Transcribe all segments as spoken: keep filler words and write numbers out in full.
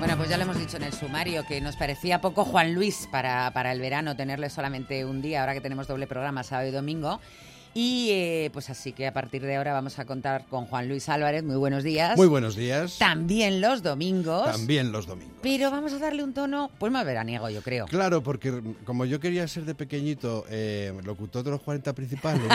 Bueno, pues ya lo hemos dicho en el sumario, que nos parecía poco Juan Luis para, para el verano, tenerle solamente un día, ahora que tenemos doble programa, sábado y domingo. Y eh, pues así que a partir de ahora vamos a contar con Juan Luis Álvarez. Muy buenos días. Muy buenos días. También los domingos. También los domingos. Pero vamos a darle un tono, pues más veraniego, yo creo. Claro, porque como yo quería ser de pequeñito eh, locutor de los cuarenta principales,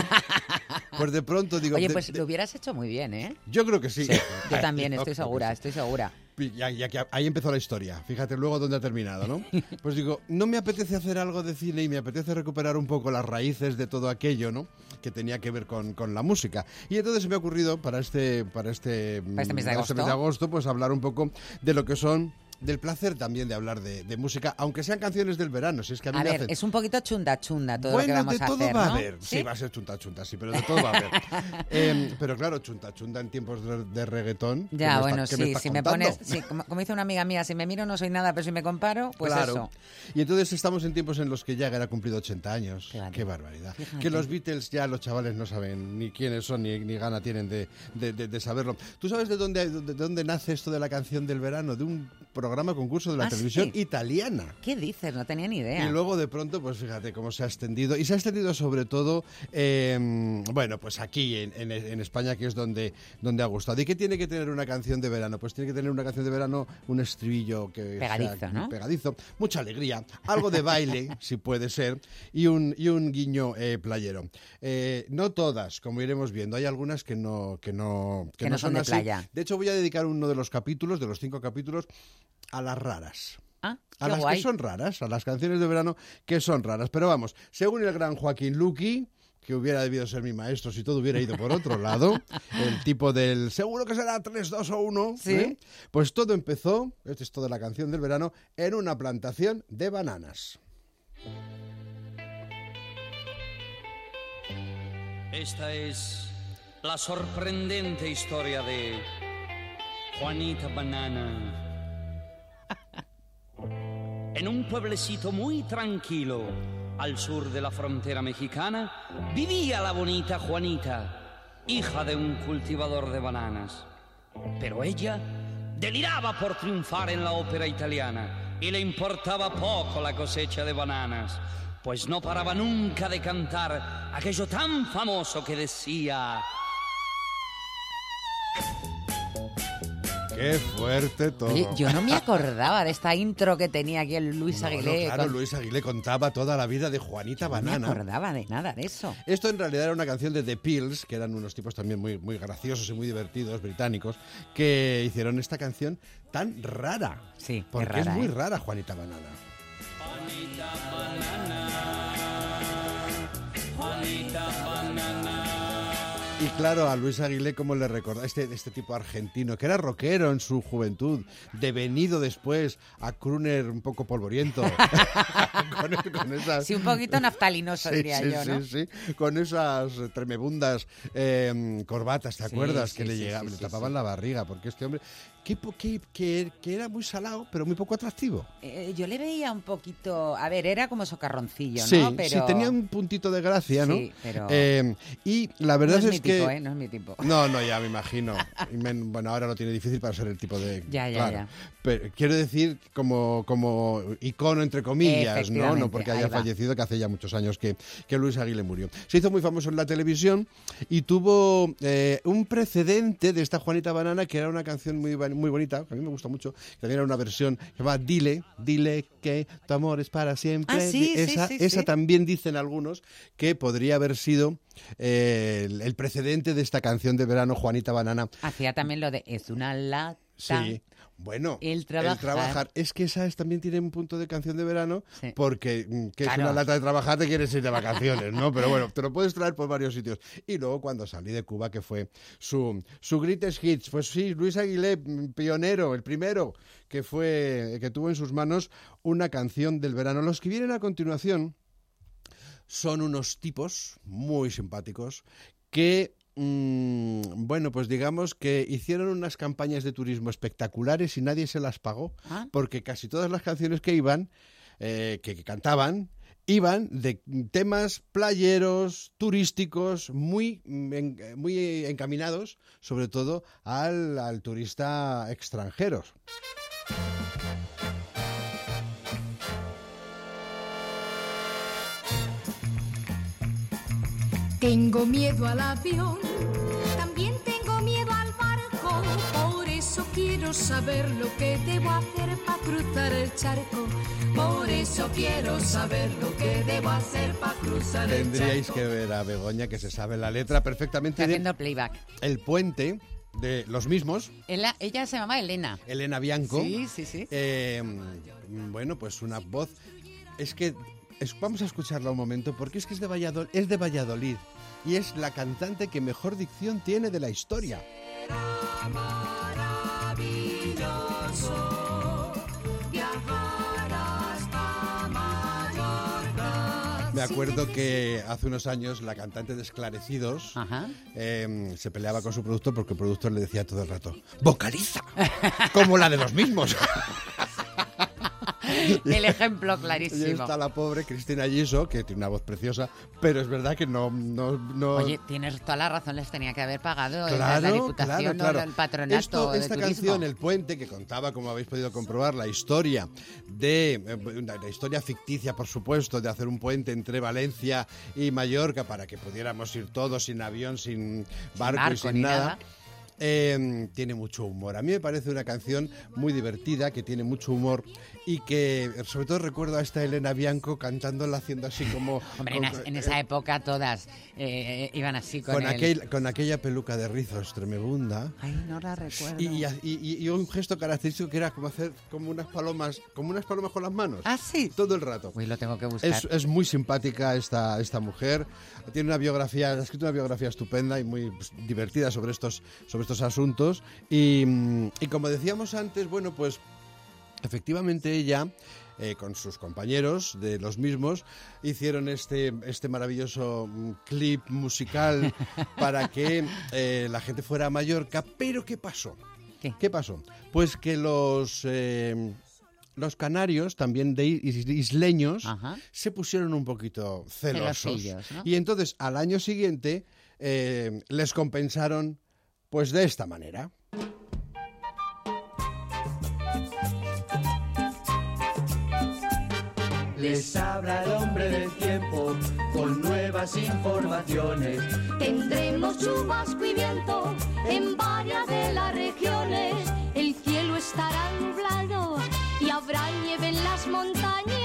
pues de pronto digo... Oye, de, pues de, lo hubieras hecho muy bien, ¿eh? Yo creo que sí. Sí, yo también, estoy segura, estoy segura. Ya, ya que ahí empezó la historia. Fíjate luego dónde ha terminado, ¿no? Pues digo, no me apetece hacer algo de cine y me apetece recuperar un poco las raíces de todo aquello, ¿no? Que tenía que ver con, con la música. Y entonces se me ha ocurrido para este, para este, para este mes de para agosto, este mes de agosto, pues hablar un poco de lo que son... del placer también de hablar de, de música, aunque sean canciones del verano. Si es que a mí a me ver, hacen... es un poquito chunda chunda todo bueno, lo que vamos de a todo hacer, va ¿no? a haber. Sí, sí, va a ser chunta chunta, sí, pero de todo va a haber. eh, pero claro, chunta chunta en tiempos de, de reggaetón. Ya, me bueno, está, sí, me si contando? me pones, sí, como, como dice una amiga mía, si me miro no soy nada, pero si me comparo, pues claro. eso. Y entonces estamos en tiempos en los que Jagger ha cumplido ochenta años. Fíjate. Qué barbaridad. Fíjate. Que los Beatles ya los chavales no saben ni quiénes son ni, ni gana tienen de, de, de, de saberlo. ¿Tú sabes de dónde, de, de dónde nace esto de la canción del verano? De un programa concurso de la ¿Ah, televisión sí? italiana. ¿Qué dices? No tenía ni idea. Y luego de pronto, pues fíjate cómo se ha extendido. Y se ha extendido sobre todo, eh, bueno, pues aquí en, en, en España, que es donde, donde ha gustado. ¿Y qué tiene que tener una canción de verano? Pues tiene que tener una canción de verano, un estribillo que Pegadizo, sea ¿no? pegadizo, mucha alegría, algo de baile, si puede ser, y un, y un guiño eh, playero. Eh, no todas, como iremos viendo. Hay algunas que no, que no, que Que no son de así. playa. De hecho, voy a dedicar uno de los capítulos, de los cinco capítulos, a las raras. Ah, A qué las guay. que son raras, a las canciones de verano que son raras. Pero vamos, según el gran Joaquín Luqui, que hubiera debido ser mi maestro si todo hubiera ido por otro lado, el tipo del seguro que será tres, dos o uno, ¿Sí? ¿eh? Pues todo empezó, esto es toda la canción del verano, en una plantación de bananas. Esta es la sorprendente historia de Juanita Banana. En un pueblecito muy tranquilo, al sur de la frontera mexicana, vivía la bonita Juanita, hija de un cultivador de bananas. Pero ella deliraba por triunfar en la ópera italiana y le importaba poco la cosecha de bananas, pues no paraba nunca de cantar aquello tan famoso que decía... ¡Qué fuerte todo! Oye, yo no me acordaba de esta intro que tenía aquí el Luis No, Aguilé. no, claro, con- Luis Aguilé contaba toda la vida de Juanita No me Banana. acordaba de nada de eso. Esto en realidad era una canción de The Pills, que eran unos tipos también muy, muy graciosos y muy divertidos, británicos, que hicieron esta canción tan rara. Sí, qué porque rara, es muy ¿eh? rara Juanita Banana. Juanita Banana, Juanita Banana. Y claro, a Luis Aguilé, como le recordaba, este, este tipo argentino, que era rockero en su juventud, devenido después a crooner un poco polvoriento. con, con esas... Sí, un poquito naftalinoso, Sí, diría sí, yo, sí, ¿no? sí, con esas tremebundas eh, corbatas, ¿te Sí, acuerdas? sí, que le, sí, llegaban, sí, le sí, tapaban sí. la barriga, porque este hombre, que, que, que, que era muy salado, pero muy poco atractivo. Eh, yo le veía un poquito... A ver, era como socarroncillo, Sí, ¿no? Pero... sí, tenía un puntito de gracia, ¿no? Sí, pero- Eh, y la No verdad es, es, mi que... tipo, ¿eh? No es mi tipo. No, no, ya me imagino. Y men- bueno, ahora lo tiene difícil para ser el tipo de... Ya, ya, claro. ya. Pero quiero decir como, como icono, entre comillas, ¿no? Efectivamente, No porque ahí haya va. fallecido, que hace ya muchos años que, que Luis Aguilé murió. Se hizo muy famoso en la televisión y tuvo eh, un precedente de esta Juanita Banana, que era una canción muy, ba- muy bonita, que a mí me gusta mucho, que también era una versión que se llama Dile, dile que tu amor es para siempre. Ah, sí, sí, esa, sí, esa sí. también dicen algunos que podría haber sido eh, el, el precedente de esta canción de verano, Juanita Banana. Hacía también lo de es una lata. Sí, bueno, El trabajar. Es que esa es, también tiene un punto de canción de verano, Sí. porque mm, que Claro. es una lata de trabajar, te quieres ir de vacaciones, ¿no? Pero bueno, te lo puedes traer por varios sitios. Y luego cuando salí de Cuba, que fue su, su greatest hits, pues sí, Luis Aguilé, mm, pionero, el primero que fue, que tuvo en sus manos una canción del verano. Los que vienen a continuación son unos tipos muy simpáticos que... Mm, bueno, pues digamos que hicieron unas campañas de turismo espectaculares y nadie se las pagó, Ah. porque casi todas las canciones que iban, eh, que, que cantaban, iban de temas playeros, turísticos, muy, en- muy encaminados, sobre todo al, al turista extranjero. Tengo miedo al avión, también tengo miedo al barco, por eso quiero saber lo que debo hacer para cruzar el charco. Por eso quiero saber lo que debo hacer para cruzar el charco. Tendríais que ver a Begoña, que se sabe la letra perfectamente. Está haciendo de playback. El puente de los mismos. Ella, ella se llama Elena. Elena Bianco. Sí, sí, sí. Eh, bueno, pues una voz. Es que es, vamos a escucharla un momento, porque es que es de Valladolid, es de Valladolid y es la cantante que mejor dicción tiene de la historia. Será maravilloso viajar hasta Mallorca. Me acuerdo que hace unos años la cantante de Esclarecidos Ajá. eh, se peleaba con su productor porque el productor le decía todo el rato: ¡vocaliza! Como la de los mismos. El ejemplo Y clarísimo. está la pobre Cristina Giso, que tiene una voz preciosa, pero es verdad que no... no, no... Oye, tienes toda la razón, les tenía que haber pagado Claro, la Diputación claro, claro. o el Patronato Esto, de esta Turismo. canción, El Puente, que contaba, como habéis podido comprobar, la historia de eh, una- la historia ficticia, por supuesto, de hacer un puente entre Valencia y Mallorca para que pudiéramos ir todos sin avión, sin barco, y barco sin ni nada. nada. Eh, tiene mucho humor. A mí me parece una canción muy divertida, que tiene mucho humor y que sobre todo recuerdo a esta Elena Bianco cantándola, haciendo así como... Hombre, en, con- as- en esa época todas eh, iban así con, con, el... aquel- con aquella peluca de rizos tremebunda. Ay, no la recuerdo. Y, y, y- y un gesto característico que era como hacer como unas palomas, como unas palomas con las manos. Ah, sí. Todo el rato. Uy, lo tengo que buscar. Es, es muy simpática esta, esta mujer. Tiene una biografía, ha escrito una biografía estupenda y muy pues, divertida sobre estos, sobre estos asuntos. Y, mm, y como decíamos antes, bueno, pues efectivamente ella, eh, con sus compañeros de los mismos, hicieron este, este maravilloso mm, clip musical para que eh, la gente fuera a Mallorca. Pero ¿qué pasó? ¿Qué? ¿Qué pasó? Pues que los... eh, Los canarios, también de is- isleños, Ajá. se pusieron un poquito celosos. Celosillos, ¿no? Y entonces, al año siguiente, eh, les compensaron pues de esta manera. Les habla el hombre del tiempo con nuevas informaciones. Tendremos chubasco y viento en varias de las regiones. El cielo estará nublado y habrá nieve en las montañas.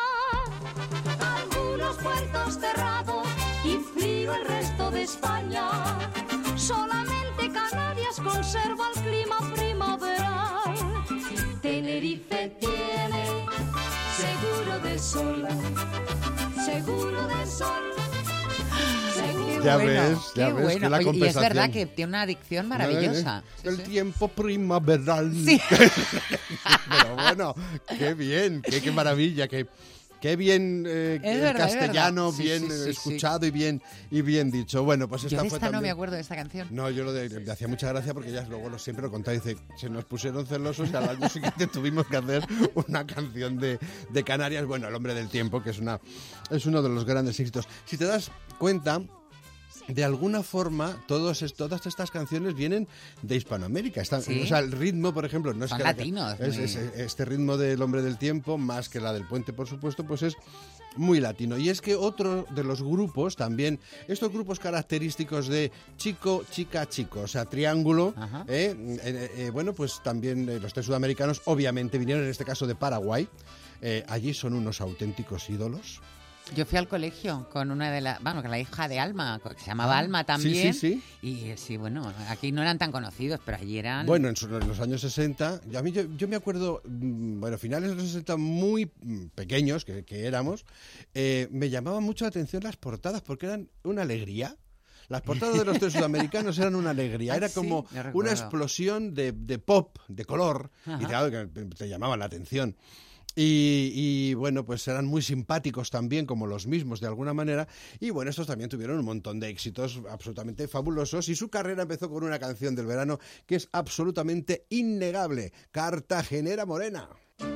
Algunos puertos cerrados y frío el resto de España. Solamente Canarias conserva el clima primaveral. Tenerife tiene seguro de sol, seguro de sol. Qué Ya bueno, ves, ya qué ves bueno. que la Oye, y es compensación- verdad que tiene una adicción maravillosa. Sí, El sí. tiempo primaveral. Sí. Pero bueno, qué bien, qué, qué maravilla, qué, qué bien eh, Es el verdad, es castellano, verdad. Sí, bien sí, sí, sí. escuchado y bien y bien dicho. Bueno, pues Yo esta de fue esta no también... me acuerdo de esta canción. No, yo lo de, le hacía mucha gracia porque ya luego lo siempre lo contaba. Dice, se nos pusieron celosos y al año siguiente tuvimos que hacer una canción de, de Canarias. Bueno, El hombre del tiempo, que es, una, es uno de los grandes éxitos. Si te das cuenta, de alguna forma, todos, es- todas estas canciones vienen de Hispanoamérica. Están- Sí. O sea, el ritmo, por ejemplo, no es Son que la- latinos, es- muy- es- este ritmo del hombre del tiempo, más que la del puente, por supuesto, pues es muy latino. Y es que otro de los grupos también, estos grupos característicos de chico, chica, chico, o sea, triángulo, Ajá. ¿eh? Eh, eh, bueno, pues también eh, los tres sudamericanos obviamente vinieron, en este caso de Paraguay. Eh, allí son unos auténticos ídolos. Yo fui al colegio con una de las, bueno, con la hija de Alma, que se llamaba Ah, Alma sí, también. sí, Y eh, sí, bueno, aquí no eran tan conocidos, pero allí eran... Bueno, en, su- en los años sesenta, yo, a mí, yo, yo me acuerdo, mm, bueno, finales de los sesenta, muy mm, pequeños que, que éramos, eh, me llamaban mucho la atención las portadas porque eran una alegría. Las portadas de los tres sudamericanos eran una alegría, Ah, era sí, como yo recuerdo. una explosión de, de pop, de color, Ajá. y claro, que te llamaban la atención. Y, y, bueno, pues eran muy simpáticos también, como los mismos de alguna manera. Y bueno, estos también tuvieron un montón de éxitos absolutamente fabulosos. Y su carrera empezó con una canción del verano que es absolutamente innegable: Cartagenera Morena.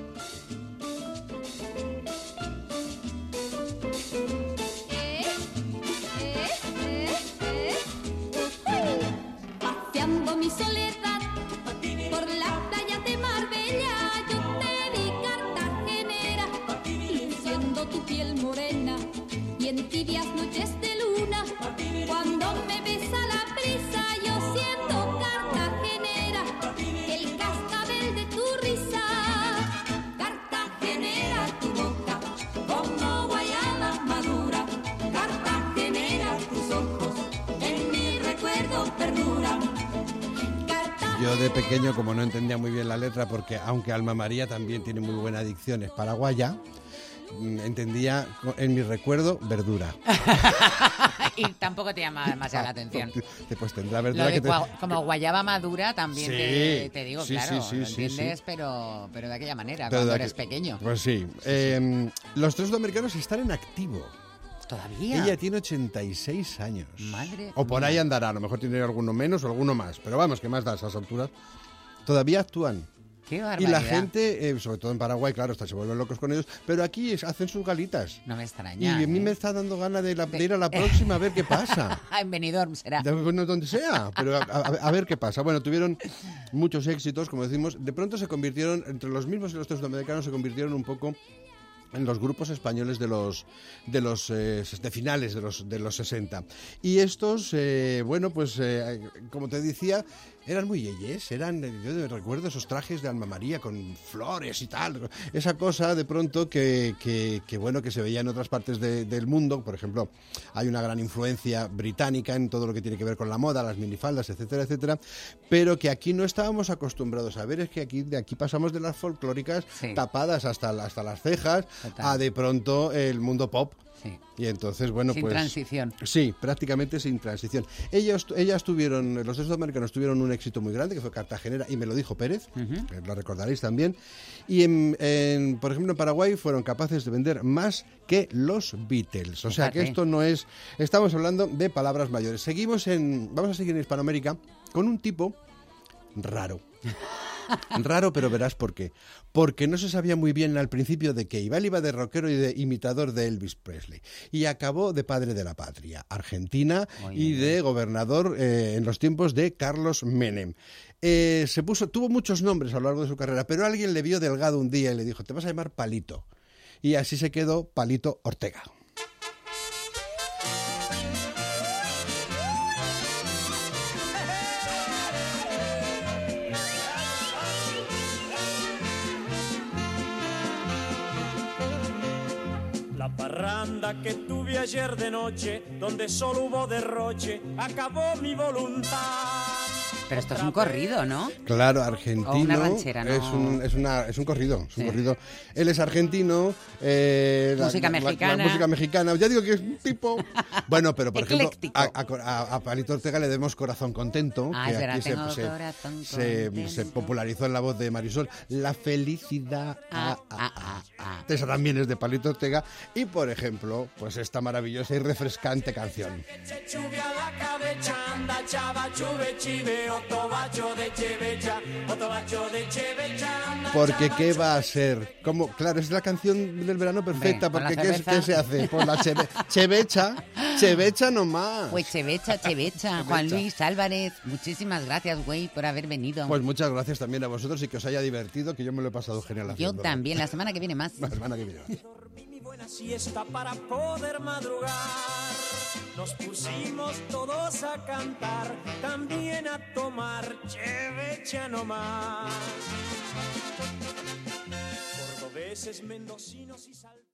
Paseando mi soledad por la playa de Marbella, yo te vi cartagenera, luciendo tu piel morena y en tibias noches de luna yo de pequeño, como no entendía muy bien la letra, porque aunque Alma María también tiene muy buena dicción, es paraguaya, entendía en mi recuerdo verdura. Y tampoco te llama demasiado la atención. Pues tendrá verdura Lo de que te... cua- como guayaba madura también Sí, te, te digo, sí, claro, sí, sí, lo sí, entiendes, sí. Pero, pero de aquella manera, Pero cuando de eres aqu- pequeño. Pues sí. Eh, los tres sudamericanos están en activo. ¿Todavía? Ella tiene ochenta y seis años. Madre O por mía. ahí andará, a lo mejor tiene alguno menos o alguno más. Pero vamos, que más da a esas alturas. Todavía actúan. Qué Y barbaridad. la gente, eh, sobre todo en Paraguay, claro, hasta se vuelven locos con ellos, pero aquí es- hacen sus galitas. No me Y extraña. a mí ¿eh? me está dando ganas de, la- de ir a la próxima a ver qué pasa. En Benidorm será. De, bueno, donde sea, pero a, a- a ver qué pasa. Bueno, tuvieron muchos éxitos, como decimos. De pronto se convirtieron, entre los mismos y los tres sudamericanos, se convirtieron un poco en los grupos españoles de los de los eh, de finales de los de los sesenta. Y estos, eh, bueno, pues eh, como te decía, eran muy yeyes, eran, yo recuerdo esos trajes de Alma María con flores y tal, esa cosa de pronto que, que, que bueno, que se veía en otras partes de- del mundo. Por ejemplo, hay una gran influencia británica en todo lo que tiene que ver con la moda, las minifaldas, etcétera, etcétera, pero que aquí no estábamos acostumbrados a ver. Es que aquí de aquí pasamos de las folclóricas Sí. tapadas hasta, hasta las cejas Total. a de pronto el mundo pop. Sí. Y entonces, bueno, Sin pues... transición. Sí, prácticamente sin transición. Ellos, ellas tuvieron, los tres sudamericanos tuvieron un éxito muy grande, que fue Cartagenera, y me lo dijo Pérez, que lo recordaréis también. Y, en, en, por ejemplo, en Paraguay fueron capaces de vender más que los Beatles. O sea, Fíjate. que esto no es... Estamos hablando de palabras mayores. Seguimos en... Vamos a seguir en Hispanoamérica con un tipo raro. Raro, pero verás por qué. Porque no se sabía muy bien al principio de qué iba. Él iba de rockero y de imitador de Elvis Presley. Y acabó de padre de la patria, Argentina, Oye, y de gobernador eh, en los tiempos de Carlos Menem. Eh, se puso, tuvo muchos nombres a lo largo de su carrera, pero alguien le vio delgado un día y le dijo, te vas a llamar Palito. Y así se quedó Palito Ortega. La parranda que tuve ayer de noche, donde solo hubo derroche, acabó mi voluntad. Pero esto es un corrido, ¿no? Claro, argentino. O una ranchera, ¿no? Es un, es una, es un corrido, es un Sí. corrido. Él es argentino. eh, la- Música la- la- mexicana. La, música mexicana. Ya digo que es un tipo... Bueno, pero por ejemplo, Ecléctico. a, a- a Palito Ortega le demos Corazón Contento, Ah, que es verdad, aquí se, tengo se- corazón se- contento. se popularizó en la voz de Marisol. La felicidad. Ah, ah, ah, ah, ah. ah, ah. Esa también es de Palito Ortega. Y, por ejemplo, pues esta maravillosa y refrescante canción. Porque ¿qué va a ser? Como, claro, es la canción del verano perfecta, Hombre, con porque la ¿qué, es- cerveza. qué se hace? Pues la cheve, chevecha, chevecha nomás. Pues chevecha, chevecha. Juan Luis Álvarez, muchísimas gracias, güey, por haber venido. Pues muchas gracias también a vosotros y que os haya divertido, que yo me lo he pasado genial Yo haciéndolo. también, la semana que viene más. La semana que viene. Dormí mi buena siesta para poder madrugar. Nos pusimos todos a cantar, también a tomar chevecha nomás. Cordobeses, mendocinos y sal...